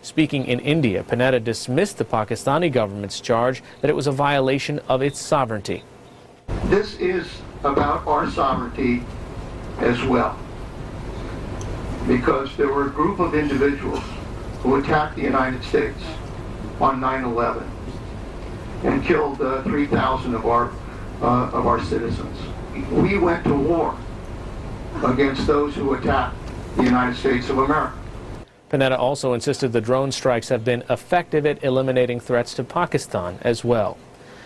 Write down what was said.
Speaking in India, Panetta dismissed the Pakistani government's charge that it was a violation of its sovereignty. This is about our sovereignty as well, because there were a group of individuals who attacked the United States on 9/11 and killed 3,000 of our citizens. We went to war against those who attacked the United States of America. Panetta also insisted the drone strikes have been effective at eliminating threats to Pakistan as well.